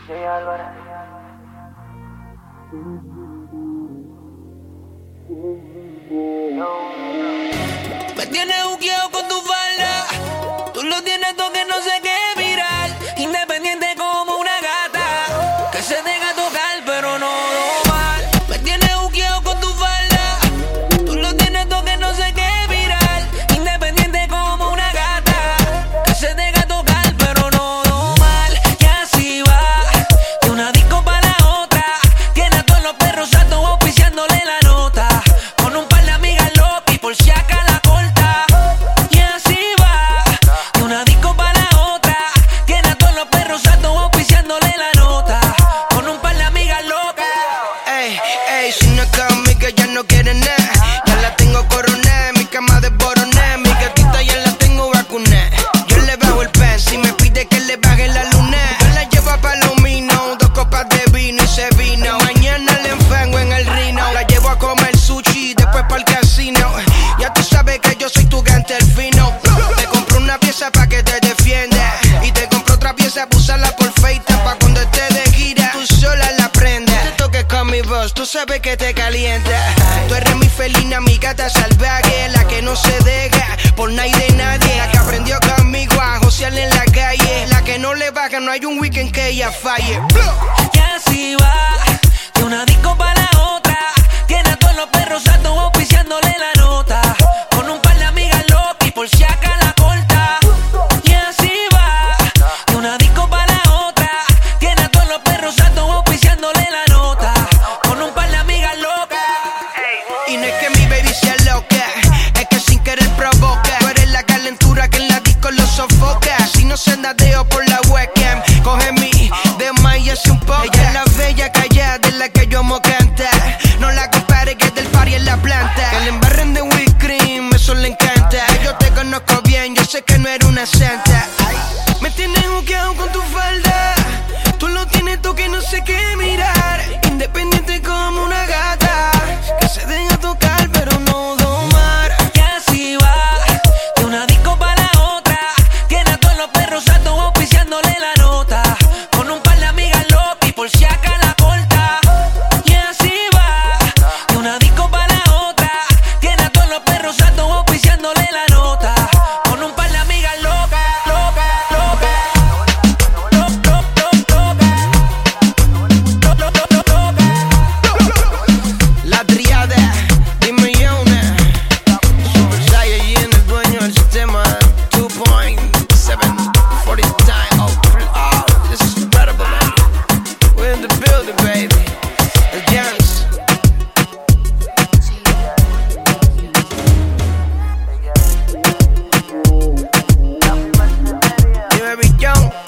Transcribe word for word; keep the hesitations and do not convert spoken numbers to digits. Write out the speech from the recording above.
Jay Álvarez. Me tienes buqueado con tu falda. Tú lo tienes todo que no sé qué viral. Independiente como una gata que se deja tocar pero no domar. Me tienes buqueado con tu falda. Tú lo tienes todo que no sé qué viral. Independiente como una gata que se deja tocar pero no domar. Y así va, de una disco para la otra. Tiene a todos los perros santos auspiciándole la nota. Con un par de amigas locas y por si acá la corta. Y así va, de una disco para la otra. Tiene a todos los perros santos auspiciándole la nota. Con un par de amigas locas. Ey, ey, si no es conmigo ya no quiere nada. Ya la tengo coronada, mi cama desboroné. Mi gatita ya la tengo vacunada. Yo le bajo el pen, si me pide que le baje la luna. Yo la llevo a Palomino, dos copas de vino y se vino. Mañana le enfango en el rino. La llevo a comer sushi, después pa'l casino. Ya tú sabes que yo soy tu gante el fino. Te compro una pieza pa' que te defienda. Y te compro otra pieza pa' usarla por feita. Pa' cuando esté de gira, tú sola la prenda. Te toques con mi voz, tú sabes que te calienta. Tú eres mi felina, mi gata salvaje. La que no se deja por nadie de nadie. La que aprendió conmigo a josearle en la calle. La que no le baja, no hay un weekend que ella falle. Y así va, de una disco para la otra. Tiene a todos los perros santos auspiciándole la nota. Con un par de amigas locas y por si acá la corta. Y así va, de una disco para la otra. Tiene a todos los perros santos auspiciándole la nota. Con un par de amigas locas. Y no es que mi baby sea loca, es que sin querer provoca. Tú eres la calentura que en la disco lo sofoca. Si no se nadeo por la webcam, coge mi de más y hace un poco. Ella es la bella callada de la que yo amo cantar. No la compare que es del party en la planta. Que le embarren de whipped cream, eso le encanta. Yo te conozco bien, yo sé que no eres una santa. Me tienes buqueado con tu falda. Tú lo tienes tú que no sé qué mirar. Independiente como una gata que se deja tocar pero no domar. Y así va, de una disco para la otra. Tiene a todos los perros santos auspiciándole la nota. Con un par de amigas locas y por si acá la corta. Y así va, de una disco para la otra. Tiene a todos los perros santos auspiciándole la nota. Con un par de amigas locas, locas, locas. Loc, loc, loc, locas. Loc, loc, loc, loc, locas. La triada, dime Yona. Super Saiyajin, el dueño del sistema two point seven forty time. Oh, oh, this is incredible, man. We're in the building, baby. El Jans. Dime Billón.